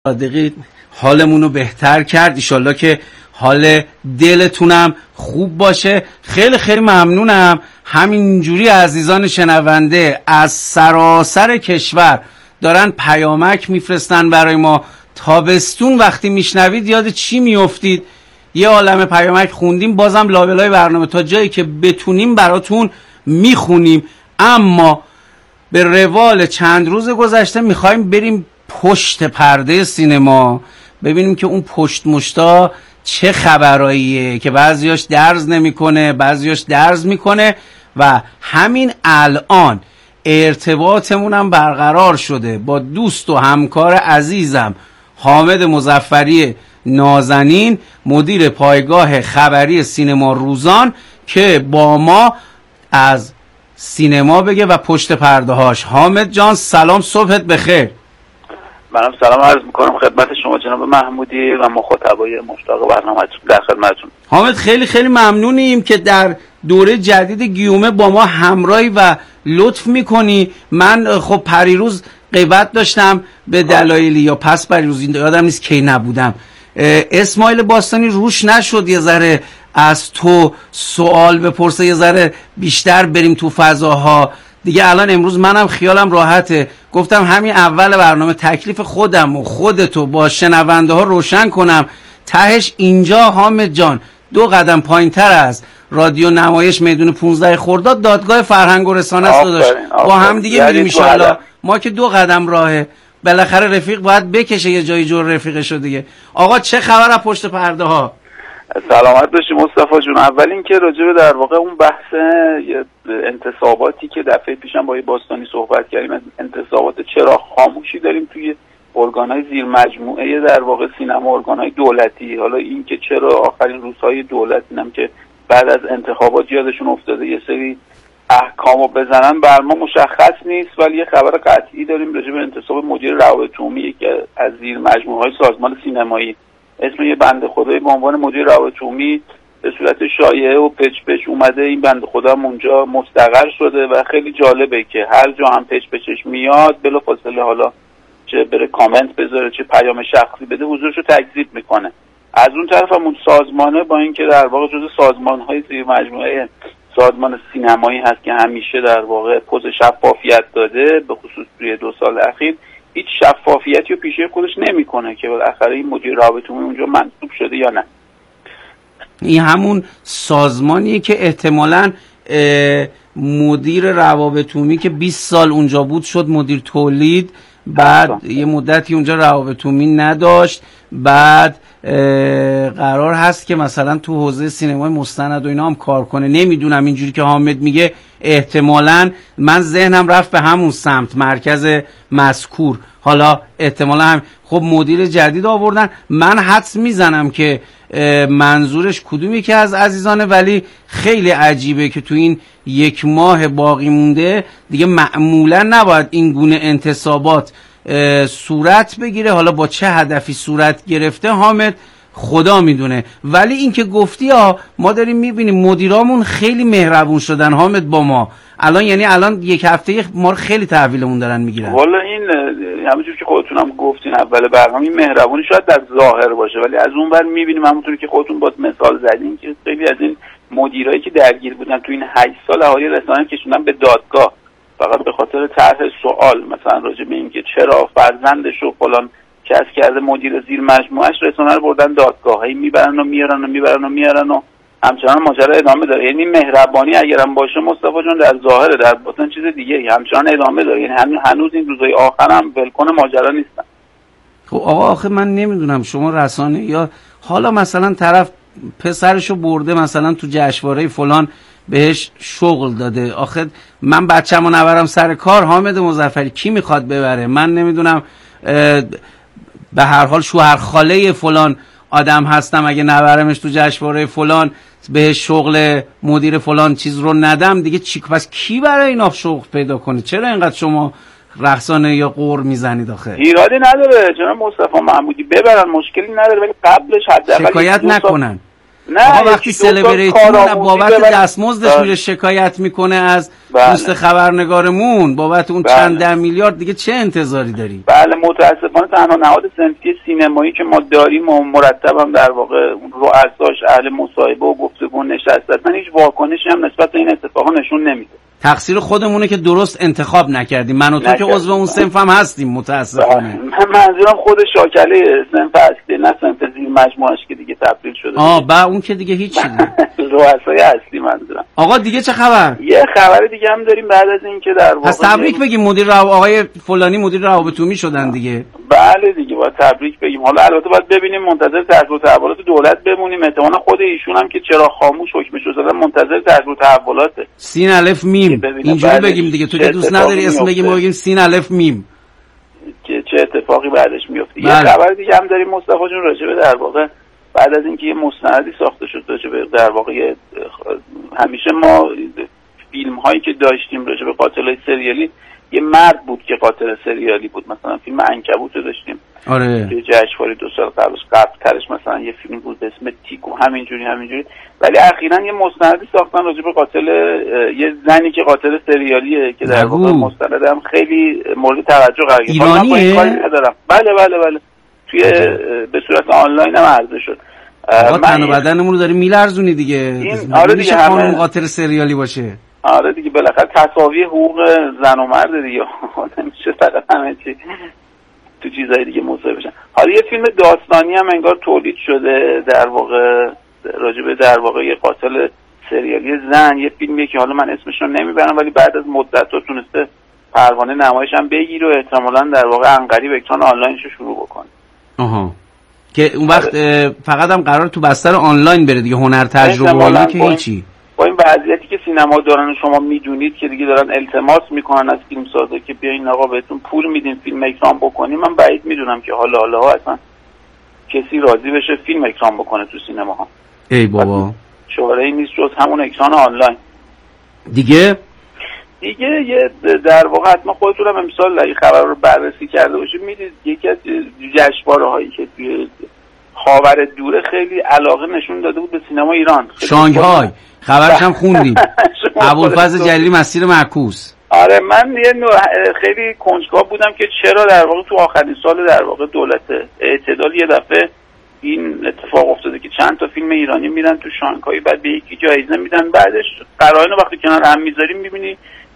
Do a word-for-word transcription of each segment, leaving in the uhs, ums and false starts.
صادقی حالمون رو بهتر کرد. ایشالله که حال دلتونم خوب باشه. خیلی خیلی ممنونم. همینجوری عزیزان شنونده از سراسر کشور دارن پیامک میفرستن برای ما. تابستون وقتی میشنوید یاد چی میافتید؟ یه عالمه پیامک خوندیم، بازم لابلای برنامه تا جایی که بتونیم براتون میخونیم. اما به روال چند روز گذشته میخوایم بریم پشت پرده سینما، ببینیم که اون پشت مشتا چه خبراییه که بعضیاش درز نمیکنه، بعضیاش درز میکنه. و همین الان ارتباطمون هم برقرار شده با دوست و همکار عزیزم حامد مظفری نازنین، مدیر پایگاه خبری سینما روزان، که با ما از سینما بگه و پشت پرده هاش. حامد جان سلام، صبحت بخیر. منم سلام عرض میکنم خدمت شما جناب محمودی و مخاطبای مشتاق برنامه‌تون در خدمتتون. حامد خیلی خیلی ممنونیم که در دوره جدید گیومه با ما همراهی و لطف میکنی. من خب پریروز غیبت داشتم به دلایلی، یا پس پریروز، یادم نیست کی نبودم. اسماعیل باستانی روش نشد یه ذره از تو سوال بپرسه، یه ذره بیشتر بریم تو فضاها دیگه. الان امروز منم خیالم راحته، گفتم همین اول برنامه تکلیف خودم و خودتو با شنونده ها روشن کنم. تهش اینجا حامد جان دو قدم پایین تر از رادیو نمایش میدون پونزده خرداد دادگاه فرهنگ و رسانه است داشت. با هم دیگه میریم ان شاءالله. ما که دو قدم راهه، بالاخره رفیق باید بکشه یه جایی جور رفیقشو دیگه. آقا چه خبر از پشت پرده ها؟ سلامت باشی مصطفی جون. اول اینکه راجع به در واقع اون بحث انتصاباتی که دفعه پیشم با باستانی صحبت کردیم، انتصابات چرا خاموشی داریم توی ارگان‌های زیر مجموعه در واقع سینما، ارگان‌های دولتی. حالا این که چرا آخرین روزهای دولت اینم که بعد از انتخابات یادشون افتاده یه سری احکامو بزنن بر ما مشخص نیست، ولی یه خبر قطعی داریم راجع به انتصاب مدیر روابط عمومی که از زیر مجموعه‌های سازمان سینمایی اسم یه بنده خدایی به عنوان مدیر روابط عمومی به صورت شایعه و پچ پچ اومده. این بنده خدا هم اونجا مستقر شده و خیلی جالبه که هر جا هم پچ پچش میاد بلافاصله حالا چه بره کامنت بذاره چه پیام شخصی بده حضورش رو تکذیب میکنه. از اون طرف هم اون سازمانه با اینکه در واقع جزو سازمان‌های زیر مجموعه سازمان سینمایی هست که همیشه در واقع پوز شفافیت داده، به خصوص توی دو سال اخیر هیچ شفافیتی رو پیشه خودش نمیکنه که بالاخره این مدیر روابط عمومی اونجا منصوب شده یا نه. این همون سازمانیه که احتمالاً مدیر روابط عمومی که بیست سال اونجا بود شد مدیر تولید، بعد اصلا. یه مدتی اونجا روابط عمومی نداشت، بعد قرار هست که مثلا تو حوزه سینمای مستند و اینا هم کار کنه. نمیدونم، اینجوری که حامد میگه احتمالاً من ذهنم رفت به همون سمت، مرکز مذکور. حالا احتمالاً هم خب مدیر جدید آوردن. من حدس میزنم که منظورش کدومی که از عزیزانه، ولی خیلی عجیبه که تو این یک ماه باقی مونده دیگه معمولا نباید این گونه انتصابات صورت بگیره. حالا با چه هدفی صورت گرفته حامد خدا میدونه، ولی این که گفتی ها ما داریم میبینیم مدیرامون خیلی مهربون شدن حامد با ما الان. یعنی الان یک هفته ما رو خیلی تحویلمون دارن میگیرن. والا این همونجوری که خودتونم گفتین اول برنامه، این مهربونی شاید در ظاهر باشه، ولی از اون ور میبینیم همونطوری که خودتون با مثال زدین که خیلی از این مدیرایی که درگیر بودن تو این هشت سال اهالی رسانه کشوندن به دادگاه فقط به خاطر طرح سوال، مثلا راجع به اینکه چرا فرزندش و فلان کس کرده مدیر زیر مجموعهش، رسانه رو بردن دادگاه، هی میبرن و میارن و میبرن و میارن و همچنان ماجرا ادامه داره. یعنی مهربانی اگرم باشه مصطفی جان در ظاهره، در باطن چیز دیگه همچنان ادامه داره. یعنی هنوز این روزهای آخر هم ولکن ماجرا نیستن. خب آقا آخه من نمیدونم شما رسانه یا حالا مثلا طرف پسرشو برده مثلا تو جشنواره فلان بهش شغل داده، آخه من بچه‌مو نبرم سر کار حامد مظفری کی میخواد ببره؟ من نمیدونم به هر حال شوهر خاله فلان آدم هستم، اگه نبرمش تو جشنواره فلان به شغل مدیر فلان چیز رو ندم دیگه چی؟ پس کی برای اینا شغل پیدا کنه؟ چرا اینقدر شما رقصانه یا قور میزنید آخه؟ ایرادی نداره جناب مصطفی محمودی، ببرن مشکلی نداره، ولی قبلش حداقل شکایت نکنن. آقا وقتی سلبریتیمون بابت دستمزدش میره شکایت میکنه از دوست خبرنگارمون بابت اون بله. چند ده میلیارد، دیگه چه انتظاری داری؟ بله متاسفانه تنها نهاد صنفی سینمایی که ما داریم و مرتب هم در واقع رؤساش اهل مصاحبه و گفتگو نشستن، هیچ واکنشی هم نسبت به این اتفاقا نشون نمیده. تقصیر خودمونه که درست انتخاب نکردیم. من و تو که عضو اون صنف هم هستیم متاسفانه. من منظورم خود شاکله صنف اصلی، نه صنف زیر مجموعه‌اش که دیگه تبدیل شده. آه با اون که دیگه هیچ چیزی. رؤسای اصلی منظورم. آقا دیگه چه خبر؟ یه خبر دیگه هم داریم بعد از اینکه در واقع پس تبریک بگیم مدیر رو... آقای فلانی مدیر روابط عمومی شدن دیگه. بله دیگه باید تبریک بگیم. حالا البته باید ببینیم، منتظر تحقیق و تحولات دولت بمونیم. احتمالاً خود ایشون هم که چرا خاموش حکمش رو زدن منتظر تحقیق و تحولاته. سین الف میم اینجوری بگیم دیگه. تو که دوست نداری اسم بگیم، ما بگیم سین الف میم که چه اتفاقی بعدش میفته. یه خبر دیگه هم داریم مصطفی جون راجع به در واقع بعد از اینکه یه مستندی ساخته شد راجع به در واقع همیشه ما فیلم هایی که داشتیم راجع به قاتلای سریالی یه مرد بود که قاتل سریالی بود. مثلا فیلم عنکبوت رو داشتیم آره که جشنواره دو سال قبلش قبل ترش مثلا یه فیلم بود به اسم تیکو، همینجوری همینجوری. ولی اخیراً یه مستندی ساختن راجع به قاتل یه زنی که قاتل سریالیه که در واقع مستند هم خیلی مورد توجه قرار گرفت. ایرانیه؟ بله بله بله توی به صورت آنلاین هم عرضه شد. آقا تن و بدنمون رو داری میلرزونی دیگه. این آره دیگه همه قاتل سریالی باشه. آره دیگه بالاخره تساوی حقوق زن و مرد دیگه. نمیشه فقط همه چی تو چیزای دیگه موضوع بشن. حالا یه فیلم داستانی هم انگار تولید شده در واقع راجبه در واقع یه قاتل سریالی زن. یه فیلمیه که حالا من اسمش رو نمیبرم ولی بعد از مدت ها تونسته پروانه نمایش هم بگیره و احتمالاً در واقع عنقریب اکران آنلاینش رو شروع بکنه. آها که اون وقت فقط هم قرار تو بستر آنلاین بره دیگه، هنر تجربه والا که هیچی. با این وضعیتی که سینما دارن شما میدونید که دیگه دارن التماس میکنن از فیلم سازا که بیاین آقا بهتون پول میدیم فیلم اکران بکنیم. من بعید میدونم که حالا حالا اصلا کسی راضی بشه فیلم اکران بکنه تو سینما ها. ای بابا چاره‌ای نیست جز همون اکران آنلاین دیگه. دیگه یه در واقع حتما خودتون هم امسال این خبر رو بررسی کرده باشید، میدید یکی از جشنواره هایی که توی خاور دوره خیلی علاقه نشون داده بود به سینما ایران، شانگهای خبرش هم خوندیم. ابوالفضل جلیلی مسیر معکوس. آره من یه خیلی کنجکاو بودم که چرا در واقع تو آخرین سال در واقع دولت اعتدال یه دفعه این اتفاق افتاده که چند تا فیلم ایرانی میرن تو شانگهای بعد به یکی جایزه میدن، بعدش قرائن وقتی کنار هم میذاریم میبینی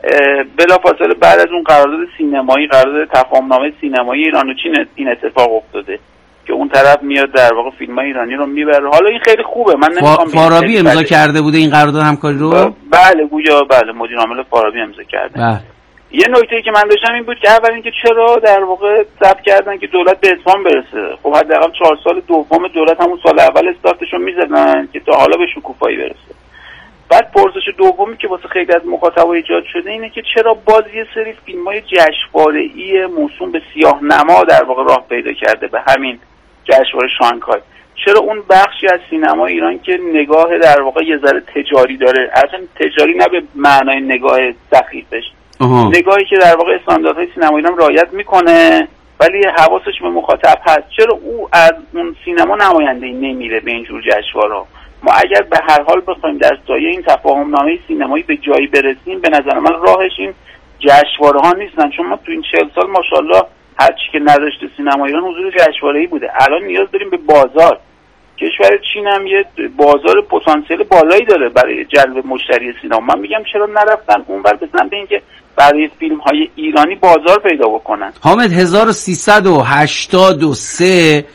بلافاصله بعد از اون قرارداد سینمایی، قرارداد تفاهمنامه سینمایی ایران و چین این اتفاق افتاده که اون طرف میاد در واقع فیلم‌های ایرانی رو میبره. حالا این خیلی خوبه. من نمیخوام فارابی امضا کرده بوده این قرارداد همکاری رو. بله گویا بله مدیر عامل فارابی امضا کرده. بله. یه نکته‌ای که من داشتم این بود که اول اینکه چرا در واقع ثبت کردن که دولت به اتمام برسه. خب حداقل چهار سال دوم دولت همون سال اول استارتشو میزدن که تا حالا به شکوفایی برسه. بعد پرسش دومی که واسه خیلی از مخاطبا ایجاد شده اینه که چرا باز یه سری فیلم‌های جشنواره‌ای موسوم به سیاه‌نما در واقع راه پیدا کرده به همین جشنواره شانگهای، چرا اون بخشی از سینما ایران که نگاه در واقع یه ذره تجاری داره، اصلا تجاری نه به معنای نگاه سخیفش، نگاهی که در واقع استانداردهای سینما ایران رعایت میکنه ولی حواسش به مخاطب هست، چرا او از اون سینما نماینده‌ای نمیره به اینجور جشنواره‌ها؟ ما اگر به هر حال بخوایم در سایه این تفاهم‌نامه سینمایی به جایی برسیم، به نظر من راهش این جشنواره‌ها نیستن، چون ما تو این چهل سال ماشاءالله هر چی که نداشته سینما ایران حضور جشنواره‌ای بوده. الان نیاز داریم به بازار. کشور چین هم یه بازار پتانسیل بالایی داره برای جلب مشتری سینما. من میگم چرا نرفتن اونور به سمت اینکه برای فیلم‌های ایرانی بازار پیدا بکنن. حامد هزار و سیصد و هشتاد و سه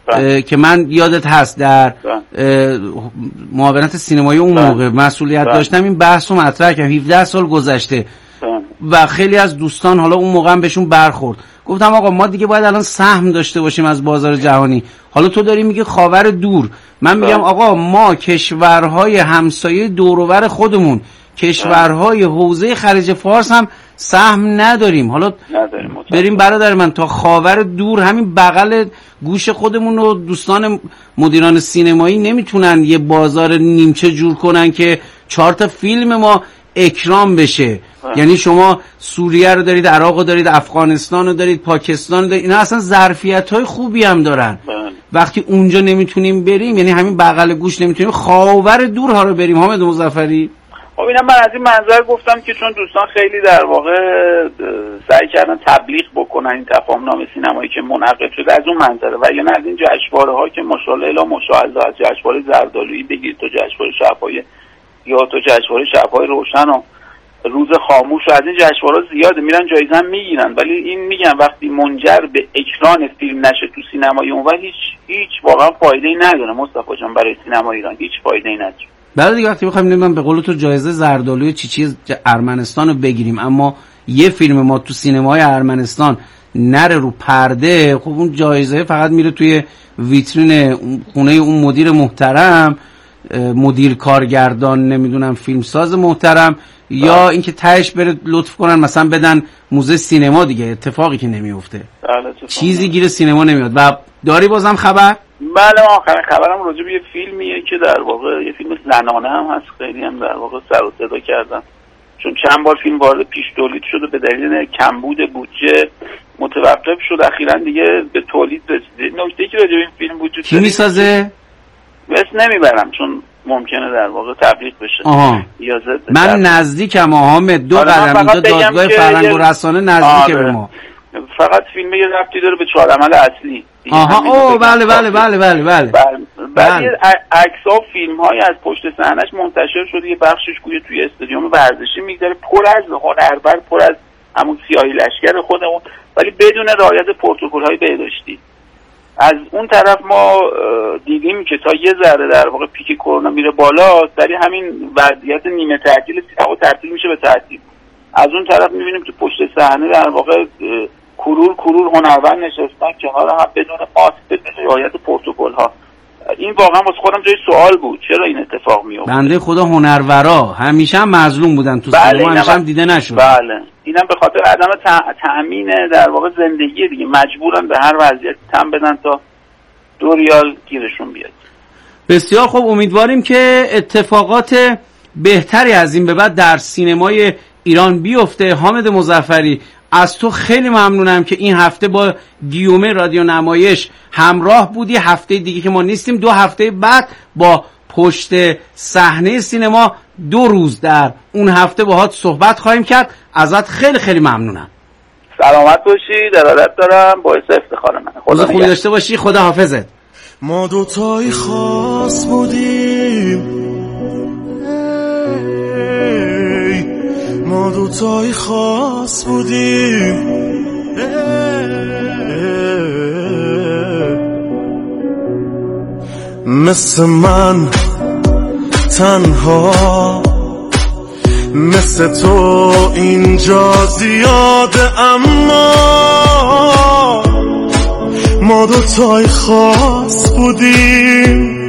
که من یادت هست در معاونت سینمایی اون بند. موقع مسئولیت بند. داشتم این بحث رو مطرح کردم. هفده سال گذشته بند. و خیلی از دوستان حالا اون موقع هم بهشون برخورد. گفتم آقا ما دیگه باید الان سهم داشته باشیم از بازار جهانی. حالا تو داری میگه خاور دور، من میگم آقا ما کشورهای همسایه دور و بر خودمون، کشورهای حوزه خلیج فارس هم سهم نداریم. حالا نداریم بریم برادر من تا خاور دور، همین بغل گوش خودمون رو دوستان مدیران سینمایی نمیتونن یه بازار نیمچه جور کنن که چهار تا فیلم ما اکرام بشه. اه. یعنی شما سوریه رو دارید، عراق رو دارید، افغانستان رو دارید، پاکستان رو دارید، اینا اصلا ظرفیت های خوبی هم دارن اه. وقتی اونجا نمیتونیم بریم، یعنی همین بغل گوش نمیتونیم، خاور دورها رو بریم. حامد مظفری خب اینم من از این منظر گفتم که چون دوستان خیلی در واقع سعی کردن تبلیغ بکنن این تفاهم‌نامه سینمایی که منعقد شده، از اون منظره. و یا نه از این جشنواره‌ها که ماشاءالله الا ماشاءالله، از جشنواره زردآلویی بگیر تا جشنواره شب‌های یا تا جشنواره شب‌های روشن و روز خاموش و از این جشنواره‌ها زیاده، میرن جایزه هم میگیرن. ولی این میگم وقتی منجر به اکران فیلم نشه تو سینمای اونور، هیچ هیچ واقعا فایده‌ای نداره مصطفی جان، برای سینما ایران هیچ فایده‌ای نداره. بعد دیگه وقتی بخوایم نمیدونم به قول تو جایزه زردآلوی چی چیز ارمنستان رو بگیریم، اما یه فیلم ما تو سینمای ارمنستان نره رو پرده، خب اون جایزه فقط میره توی ویترین خونه اون مدیر محترم، مدیر کارگردان، نمیدونم فیلمساز محترم، یا اینکه تهش بره لطف کنن مثلا بدن موزه سینما دیگه، اتفاقی که نمیفته، چیزی گیر سینما نمیاد. و داری بازم خبر؟ بله، آخرین خبرم راجع به یه فیلمیه که در واقع یه فیلم زنانه هم هست، خیلی هم در واقع سر و صدا کردن، چون چند بار فیلم وارد پیش تولید شده به دلیل کمبود بودجه متوقف شد، اخیراً دیگه به تولید رسید. نکته‌ای که راجع به این فیلم وجود کی میسازه؟ اسم نمیبرم چون ممکنه در واقع تبلیغ بشه. آها. من نزدیکم حامد، دو قدم اینجا دادگاه فرهنگ و رسانه نزدیکه به ما. فقط فیلم یه ربطی داره به چهار عمل اصلی. آها او بله بله بله بله بله. بعد عکس‌ها و فیلم‌های از پشت صحنه‌اش منتشر شده، یه بخشش گویا توی استادیوم ورزشی میگذره، پر از هنربر، پر از همون سیاهی لشکر خودمون، ولی بدون رعایت پروتکل‌های بهداشتی. از اون طرف ما دیدیم که تا یه ذره در واقع پیک کرونا میره بالا، سری همین وضعیت نیمه تعطیل سینما تبدیل میشه به تعطیل. از اون طرف میبینیم که پشت صحنه در واقع کرور کرور هنرمند نشستن کنار هم بدون ماسک، بدون رعایت پروتکل‌ها. این واقعا واسه خودم جای سوال بود چرا این اتفاق میفته. بنده خدا هنرورا همیشه هم مظلوم بودن تو سینما، همیشه هم دیده نشد. بله، اینم به خاطر عدم تأمین در واقع زندگی دیگه، مجبورن به هر وضعیت تم بدن تا دو ریال گیرشون بیاد. بسیار خوب، امیدواریم که اتفاقات بهتری از این به بعد در سینمای ایران بیفته. حامد مظفری، از تو خیلی ممنونم که این هفته با گیومه رادیو نمایش همراه بودی. هفته دیگه که ما نیستیم، دو هفته بعد با پشت صحنه سینما دو روز در اون هفته باهات صحبت خواهیم کرد. ازت خیلی خیلی ممنونم. سلامت باشی، درالت دارم، باعث افتخار منه. خدا خوبی داشته باشی، خدا حافظت. ما دوتایی خاص بودیم، ما دوتایی خاص بودیم، مثل من تنها، مثل تو اینجا زیاده، اما ما دوتایی خاص بودیم.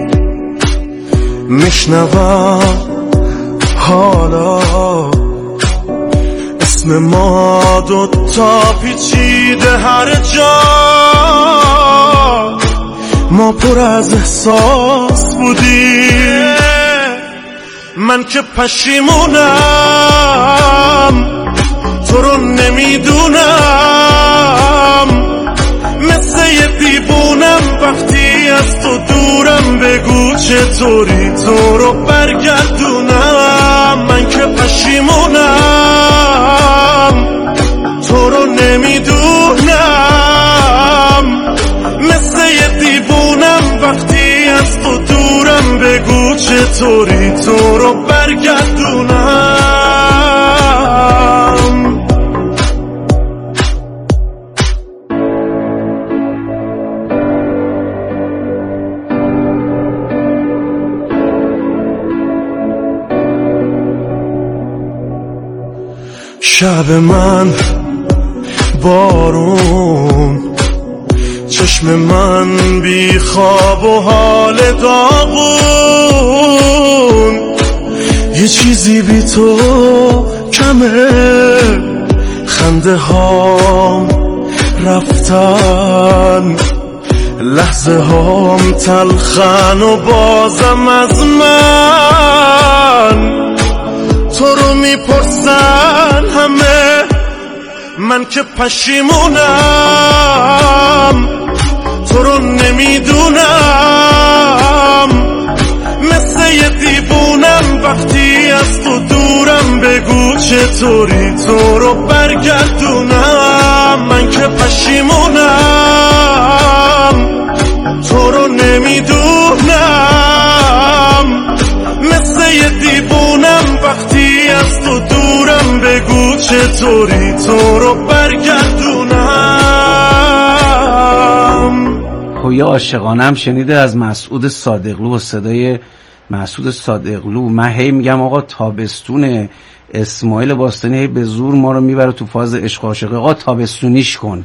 میشنوم حالا اسم ما دوتا پیچیده هر جا، ما پر از احساس بودیم. من که پشیمونم تو رو نمیدونم، مثل یه دیوونم وقتی از تو دورم، بگو چطوری تو رو برگردونم. من که پشیمونم تو رو نمیدونم، مثل یه دیوونم وقتی از تو دورم، بگو چطوری تو رو برگردونم. شب من بارون، چشم من بی خواب و حال داغون، یه چیزی بی تو کمه، خنده هام رفتن، لحظه هام تلخن و بازم از من تو رو میپرسن همه. من که پشیمونم تو رو نمیدونم، مثل یه دیوونم وقتی از تو دورم. بگو چطوری تو رو برگردونم، من که پشیمونم، تو رو نمیدونم، مثل یه دیوونم وقتی از تو دورم. بگو چطوری تو رو برگردونم. پویا عاشقانم شنیده از مسعود صادقلو و صدای مسعود صادقلو. من هی میگم آقا تابستونه، اسماعیل باستانی هی به زور ما رو میبره تو فاز عشق عاشقی. آقا تابستونیش کن.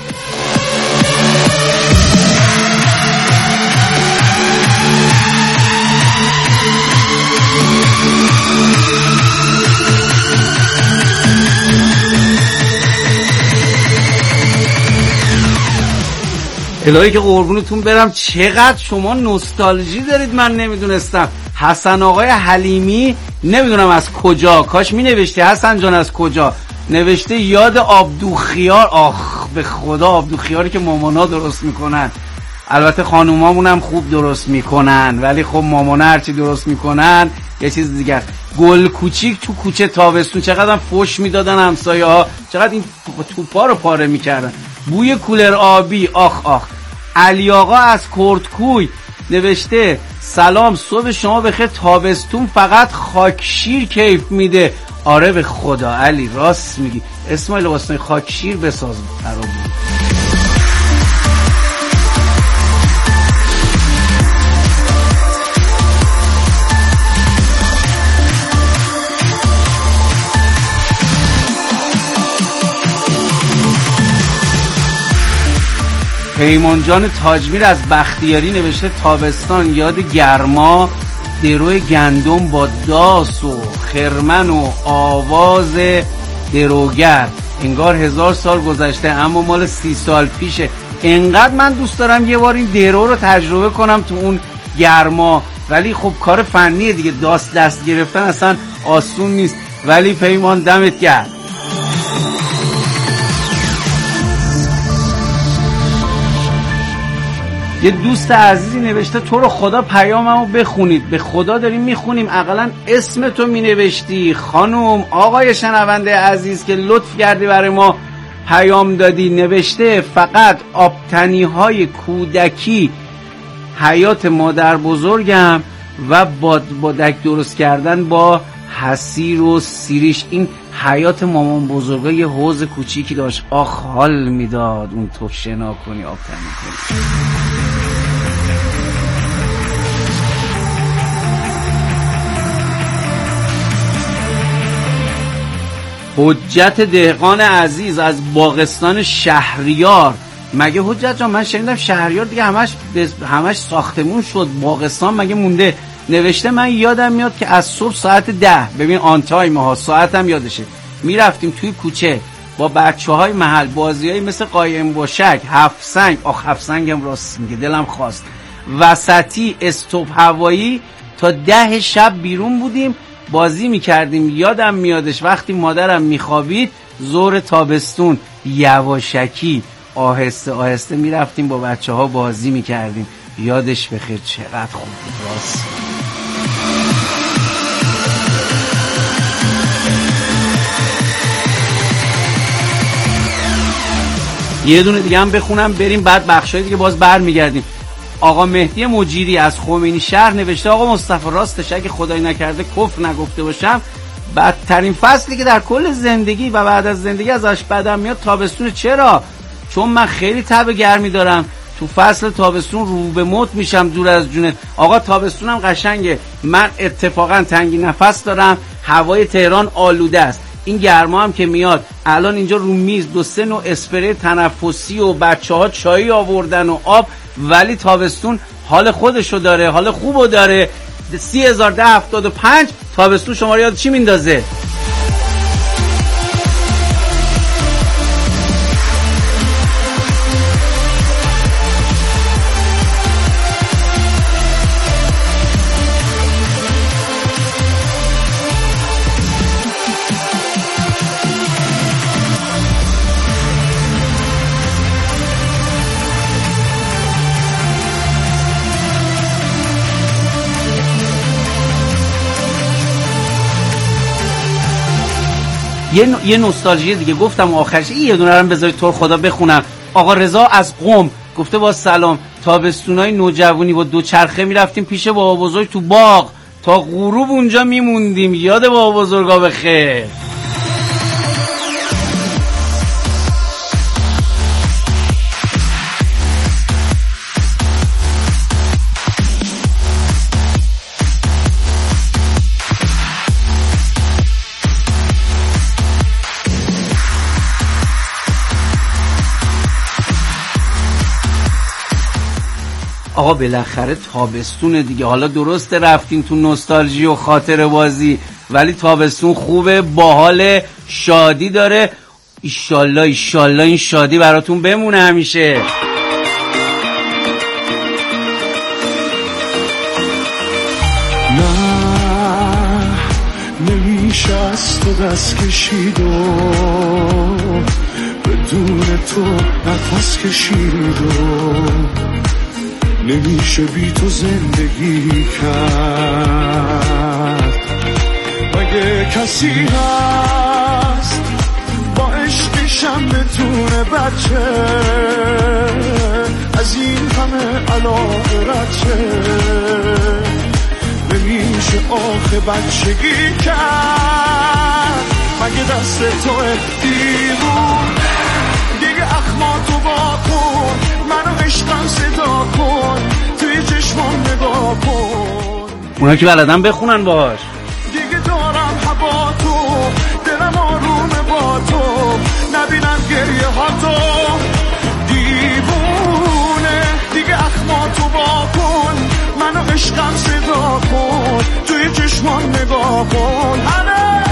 الهی که قربونتون برم چقدر شما نوستالژی دارید، من نمیدونستم. حسن آقای حلیمی نمیدونم از کجا، کاش می نوشتی حسن جان از کجا نوشته، یاد آبدوخیار. آخ به خدا آبدوخیاری که مامانا درست میکنن. البته خانومامون هم خوب درست میکنن، ولی خب مامانا هرچی درست میکنن یه چیز دیگر. گل کوچیک تو کوچه تابستون چقدر فوش میدادن همسایه ها، چقدر این توپا رو پاره میکردن. بوی کولر آبی. آخ آخ. علی آقا از کردکوی نوشته سلام، صبح شما بخیر، تابستون فقط خاکشیر کیف میده. آره به خدا علی راست میگی. اسماعیل باستانی خاکشیر بساز برامون. پیمان جان تاجمیر از بختیاری نوشته تابستان یاد گرما، درو گندم با داس و خرمن و آواز دروگر. انگار هزار سال گذشته اما مال سی سال پیشه. انقدر من دوست دارم یه بار این درو رو تجربه کنم تو اون گرما، ولی خب کار فنیه دیگه، داس دست گرفتن اصلا آسون نیست. ولی پیمان دمت گرم. یه دوست عزیزی نوشته تو رو خدا پیاممو بخونید. به خدا داریم میخونیم، اقلا اسم تو مینوشتی. خانم آقای شنونده عزیز که لطف کردی برای ما پیام دادی، نوشته فقط آبتنی های کودکی حیات مادر بزرگم و بادبادک درست کردن با حسیر و سیریش. این حیات مامان بزرگه یه حوض کوچیکی داشت. آخ حال میداد اون تو شنا کنی آبتنی کنی. حجت دهقان عزیز از باغستان شهریار. مگه حجت جان من شنیدم شهریار دیگه همش همش ساختمون شد، باغستان مگه مونده؟ نوشته من یادم میاد که از صبح ساعت ده، ببین آن تایم ها، ساعتم یادشه، میرفتیم توی کوچه با بچه های محل بازی های مثل قایم باشک، هفت سنگ. آخ هفت سنگم راست میگه دلم خواست. وسطی، استوپ هوایی. تا ده شب بیرون بودیم بازی میکردیم. یادم میادش وقتی مادرم میخوابید ظهر تابستون یواشکی آهسته آهسته میرفتیم با بچه ها بازی میکردیم. یادش بخیر چقدر خوب بود راست. یه دونه دیگه هم بخونم بریم بعد بخشای دیگه باز بر میگردیم. آقا مهدی مجیری از خمینی شهر نوشته آقا مصطفی راستش اگه خدای نکرده کفر نگفته باشم بدترین فصلی که در کل زندگی و بعد از زندگی ازش بدم میاد تابستون. چرا؟ چون من خیلی تب گرمی دارم، تو فصل تابستون رو به موت میشم دور از جونه. آقا تابستونم قشنگه، من اتفاقا تنگی نفس دارم، هوای تهران آلوده است. این گرما هم که میاد الان اینجا رو میز دو سه نوع اسپری تنفسی و بچه ها چایی آوردن و آب، ولی تابستون حال خودشو داره، حال خوبو داره. سی هزار ده هفتاد و پنج تابستون شما رو یاد چی میندازه؟ یه ن... یه نوستالژی دیگه گفتم آخرش یه دونه رو بذارید تو خدا بخونم. آقا رضا از قم گفته با سلام، تابستونای نوجوانی با دو چرخه میرفتیم پیش بابا بزرگ تو باغ تا غروب اونجا میموندیم. یاد بابا بزرگا بخیر. آقا بالاخره تابستون دیگه. حالا درسته رفتیم تو نوستالژی و خاطره بازی، ولی تابستون خوبه، باحال، شادی داره. ایشالله ایشالله این شادی براتون بمونه همیشه. نه نمیشه از تو دست کشید و بدون تو نفس کشید و نمیشه بی تو زندگی کرد. مگه کسی هست با عشقشم بتونه بچه از این همه علاقه رچه؟ نمیشه آخه بچگی کرد. مگه دست توه دیوون دیگه اخماتو با کن، منو عشقم صدا کن، توی چشمان نگاه کن. اونا که بلدن بخونن باش. دیگه دارم هوا تو، دلم آرومه با تو، نبینم گریه ها تو دیوونه. دیگه اخماتو با کن، منو عشقم صدا کن، توی چشمان نگاه کن. همه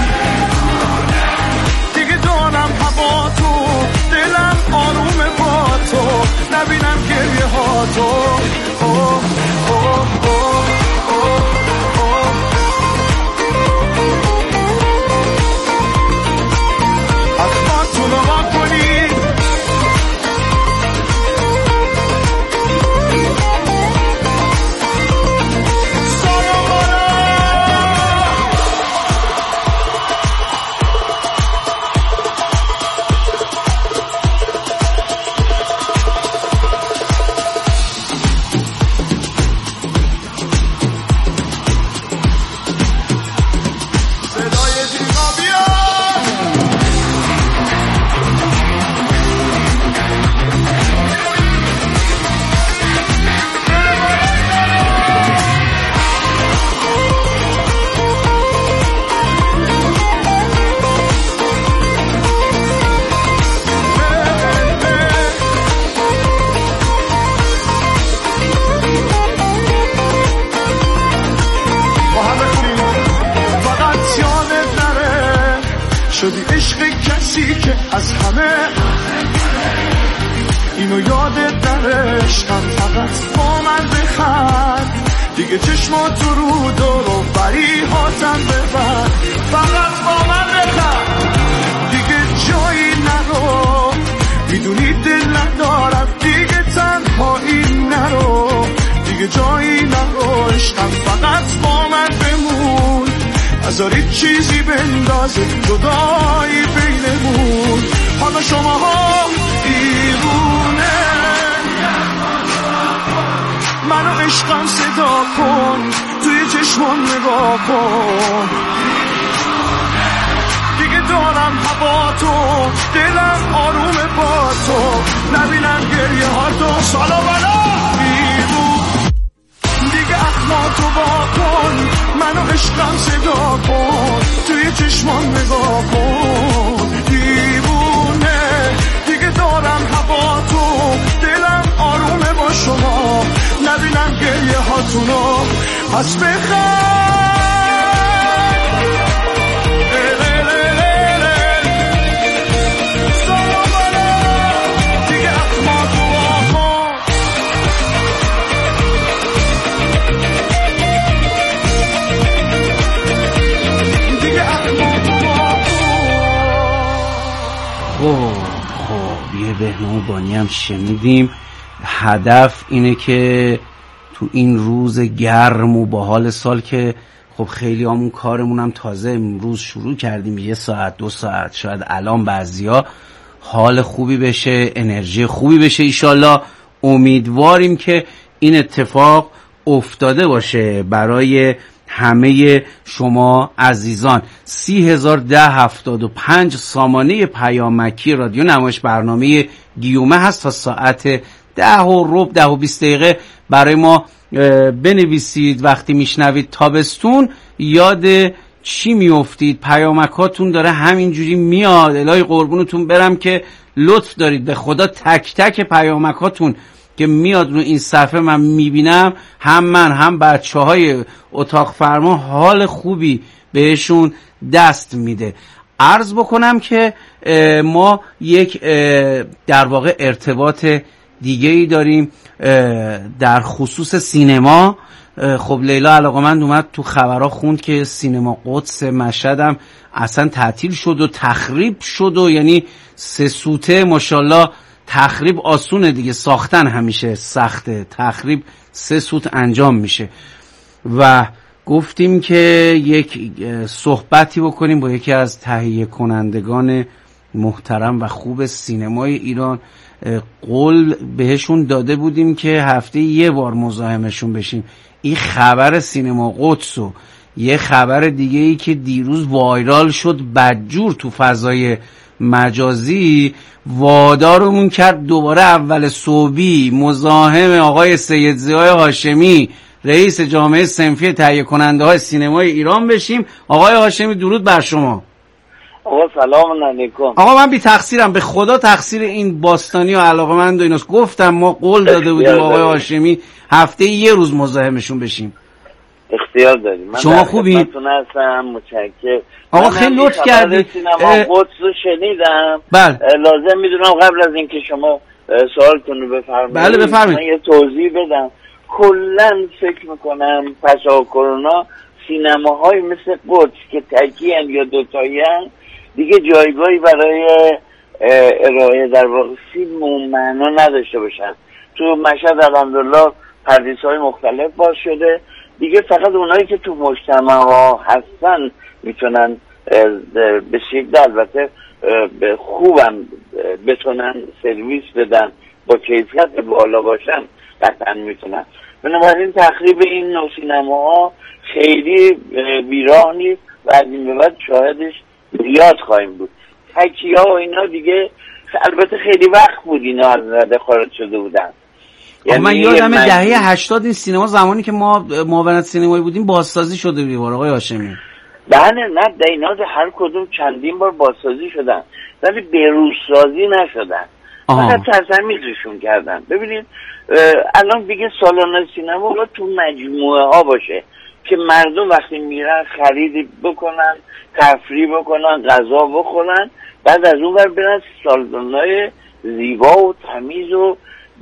دیگه دارم هوا تو، دلم آرومه با تو، نبینم گریه ها تو. اوه اوه اوه اوه اوه. اخماتون رو با کنید شدی عشق کسی که از همه اینو یادت نره. عشقم فقط با من بخند، دیگه چشماتو رو دور و بری هاتم ببر. فقط با من بخند، دیگه جایی نرو، میدونی دل ندارم دیگه تنهایی نرو، دیگه جایی نرو. عشقم فقط با من بمون، نذارید چیزی بندازه جدایی بینمون. حالا شما ها دیوونه، منو عشقم صدا کن، توی چشمان نگاه کن. دیگه دارم هوا تو، دلم آرومه با تو، نبینم گریه ها تو. سالا بلا دیوون دیگه اخماتو با کن، منو عشقم صدا کن، توی چشمان نگاه کن. دیوونه دیگه دارم هوا تو، دلم آرومه با شما، نبینم گریه هاتونو. پس بخند دیگه اخماتو با کن. خب خب یه بهنام بانی هم شنیدیم. هدف اینه که تو این روز گرم و باحال سال که خب خیلی همون کارمون هم تازه امروز شروع کردیم، یه ساعت دو ساعت شاید الان بعضیا حال خوبی بشه، انرژی خوبی بشه ایشالله. امیدواریم که این اتفاق افتاده باشه برای همه شما عزیزان. سی هزار ده هفتاد و پنج سامانه پیامکی رادیو نمایش برنامه گیومه هست. تا ساعت ده و ربع ده و بیست دقیقه برای ما بنویسید. وقتی میشنوید تابستون یاد چی میافتید؟ پیامکاتون داره همینجوری میاد. الهی قربونتون برم که لطف دارید به خدا. تک تک پیامکاتون که میاد رو این صفحه من میبینم، هم من هم بچه های اتاق فرما حال خوبی بهشون دست میده. عرض بکنم که ما یک در واقع ارتباط دیگه ای داریم در خصوص سینما. خب لیلا علاقمند اومد تو خبرها خوند که سینما قدس مشهدم اصلا تعطیل شد و تخریب شد و یعنی سه سوته ماشاءالله. تخریب آسونه دیگه، ساختن همیشه سخته، تخریب سه سوت انجام میشه. و گفتیم که یک صحبتی بکنیم با یکی از تهیه کنندگان محترم و خوب سینمای ایران. قول بهشون داده بودیم که هفته یه بار مزاحمشون بشیم. این خبر سینما قدس و یه خبر دیگه ای که دیروز وایرال شد بدجور تو فضای مجازی، وادارمون کرد دوباره اول صبحی مزاحم آقای سید ضیای هاشمی رئیس جامعه صنفی تهیه کننده های سینمای ایران بشیم. آقای هاشمی درود بر شما. آقا سلام علیکم. آقا من بی تقصیرم، به خدا تقصیر این باستانی و علاقمند و ایناست. گفتم ما قول داده بودیم آقای هاشمی هفته یه روز مزاحمشون بشیم. اختیار داریم. من شما خوبی؟ هستم، متشکرم. آقا خیلی لطف کردید. سینما قدس رو شنیدم. بله. لازم میدونم قبل از اینکه شما سوالتون رو بفرمایید بله بفرمایید. من یه توضیح بدم. کلا فکر میکنم پس از کرونا سینماهای مثل قدس که تکی ان یا دوتایی ان دیگه جایگاهی برای ارائه در واقع فیلم و معنا نداشته باشن. تو مشهد الحمدلله پردیس‌های مختلف باز شده دیگه، فقط اونایی که تو مجتمع ها هستن میتونن به شکل البته خوبم بتونن سرویس بدن، با کیفیت بالا باشن قطعا میتونن. بنابراین تخریب این نوع سینماها خیلی بیراه نیست و از این به بعد شاهدش زیاد خواهیم بود. تکیه ها و اینا دیگه البته خیلی وقت بود اینا از رده خارج شده بودن. یعنی من یادم دهه هشتاد این سینما زمانی که ما معاونت سینمایی بودیم بازسازی شده بیوار آقای هاشمی. بله نه در اینا هر کدوم چندین بار بازسازی شدن ولی بروزسازی نشدن، فقط ترسمیزشون کردن. ببینید الان دیگه سالن سینما رو تو مجموعه ها باشه که مردم وقتی میرن خرید بکنن، تفریح بکنن، غذا بخورن، بعد از اون ور برن سالن‌های زیبا و تمیز و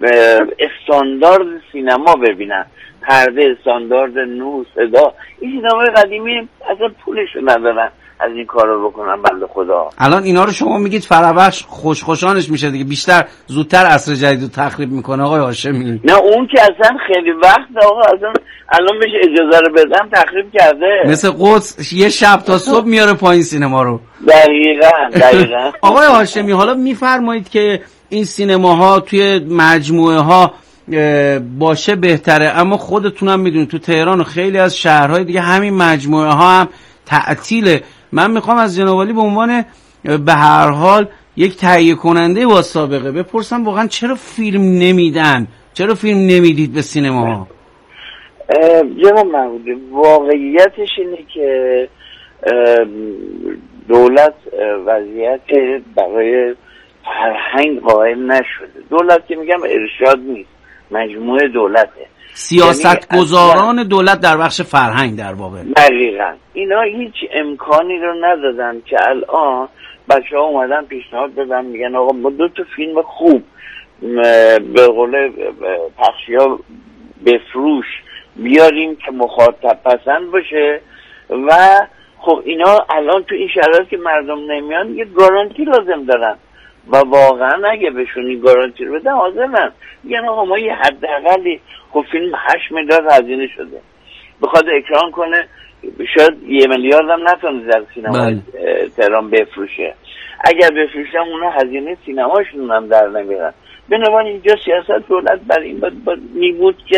استاندارد سینما ببینن، پرده استاندارد، نور، صدا. این سینمای قدیمی اصلا پولشو ندارن از این کارو بکنن بنده خدا. الان اینا رو شما میگید فرابخش خوش خوشانش میشه دیگه، بیشتر زودتر عصر جدید رو تخریب میکنه آقای هاشمی. نه اون که اصلا خیلی وقت آقا اصلا الان بهش اجازه رو بدم تخریب کرده. مثل قدس یه شب تا صبح میاره پایین سینما رو. دقیقاً دقیقاً. آقای هاشمی حالا میفرمایید که این سینماها توی مجموعه ها باشه بهتره، اما خودتونم میدونید تو تهران و خیلی از شهرهای دیگه همین مجموعه ها هم تعطیله. من میخوام از جناب عالی به عنوان به هر حال یک تهیه کننده با سابقه بپرسم واقعا چرا فیلم نمیدن؟ چرا فیلم نمیدید به سینماها؟ جناب محمودی واقعیتش اینه که دولت وضعیت برای فرهنگ قائل نشده. دولت که میگم ارشاد نیست، مجموعه دولته، سیاست گذاران دولت در بخش فرهنگ در واقع. دقیقاً اینا هیچ امکانی رو ندادن که الان بچه ها اومدن پیشنهاد دادن میگن آقا ما دو تا فیلم خوب به قول پخشی ها بفروش بیاریم که مخاطب پسند باشه و خب اینا الان تو این شرایط که مردم نمیان یه گارانتی لازم دارن و واقعا اگه بهشون این گارانتی رو بدن حاضرن میگن آقا ما یه حداقلی خب فیلم هشت میلیارد هزینه شده بخواد اکران کنه شاید یه میلیارد هم نتونه در سینما تهران بفروشه. اگر بفروشن اونا هزینه سینماشون هم در نمیرن. بنابراین اینجا سیاست دولت بر این بود که